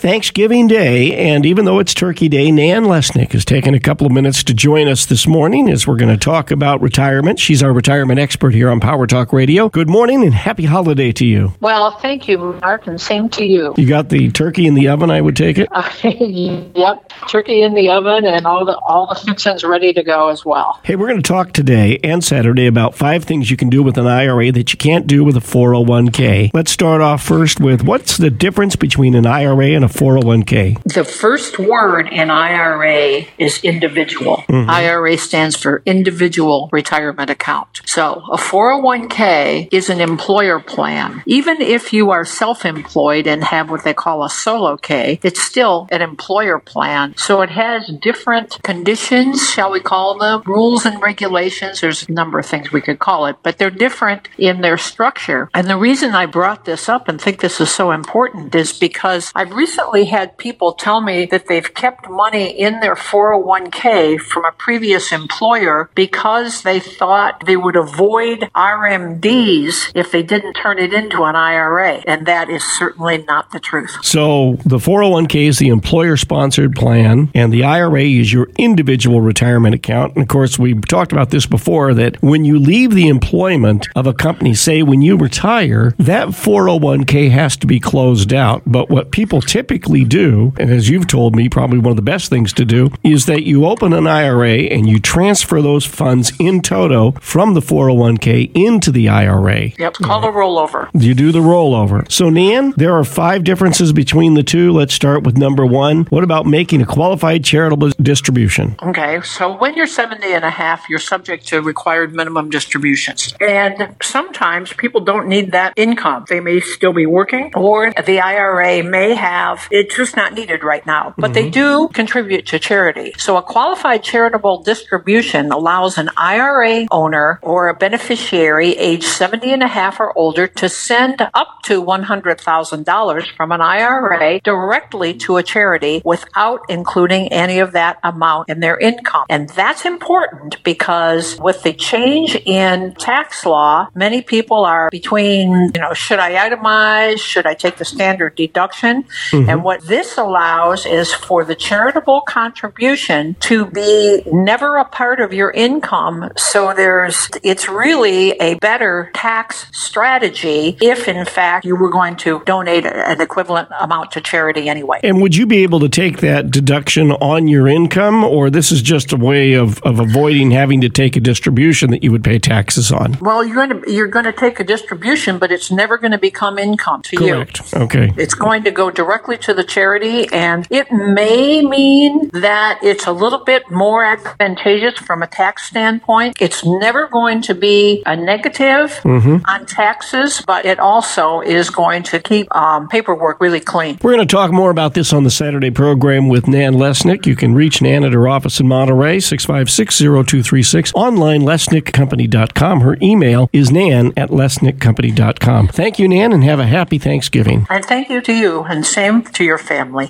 Thanksgiving Day, and even though it's Turkey Day, Nan Lesnick has taken a couple of minutes to join us this morning as we're going to talk about retirement. She's our retirement expert here on Power Talk Radio. Good morning and happy holiday to you. Well, thank you, Mark, and same to you. You got the turkey in the oven, I would take it? Yep, turkey in the oven and all the fixings ready to go as well. Hey, we're going to talk today and Saturday about 5 things you can do with an IRA that you can't do with a 401k. Let's start off first with what's the difference between an IRA and a 401k? The first word in IRA is individual. Mm-hmm. IRA stands for individual retirement account. So a 401k is an employer plan. Even if you are self-employed and have what they call a solo K, it's still an employer plan. So it has different conditions, shall we call them, rules and regulations. There's a number of things we could call it, but they're different in their structure. And the reason I brought this up and think this is so important is because I've recently had people tell me that they've kept money in their 401k from a previous employer because they thought they would avoid RMDs if they didn't turn it into an IRA. And that is certainly not the truth. So the 401k is the employer-sponsored plan, and the IRA is your individual retirement account. And of course, we've talked about this before, that when you leave the employment of a company, say when you retire, that 401k has to be closed out. But what people typically do, and as you've told me, probably one of the best things to do, is that you open an IRA and you transfer those funds in toto from the 401k into the IRA. Yep, called a rollover. You do the rollover. So, Nan, there are 5 differences between the two. Let's start with number 1. What about making a qualified charitable distribution? Okay, so when you're 70 and a half, you're subject to required minimum distributions. And sometimes people don't need that income. They may still be working, or the IRA may have, it's just not needed right now, but they do contribute to charity. So a qualified charitable distribution allows an IRA owner or a beneficiary age 70 and a half or older to send up to $100,000 from an IRA directly to a charity without including any of that amount in their income. And that's important because with the change in tax law, many people are between, should I itemize? Should I take the standard deduction? And what this allows is for the charitable contribution to be never a part of your income. So it's really a better tax strategy if in fact you were going to donate an equivalent amount to charity anyway. And would you be able to take that deduction on your income, or this is just a way of avoiding having to take a distribution that you would pay taxes on? Well, you're going to take a distribution, but it's never going to become income to you. Correct. Okay. It's going to go directly to the charity, and it may mean that it's a little bit more advantageous from a tax standpoint. It's never going to be a negative on taxes, but it also is going to keep paperwork really clean. We're going to talk more about this on the Saturday program with Nan Lesnick. You can reach Nan at her office in Monterey, 656-0236, online, lesnickcompany.com. Her email is nan@lesnickcompany.com. Thank you, Nan, and have a happy Thanksgiving. And thank you to you, and same to your family.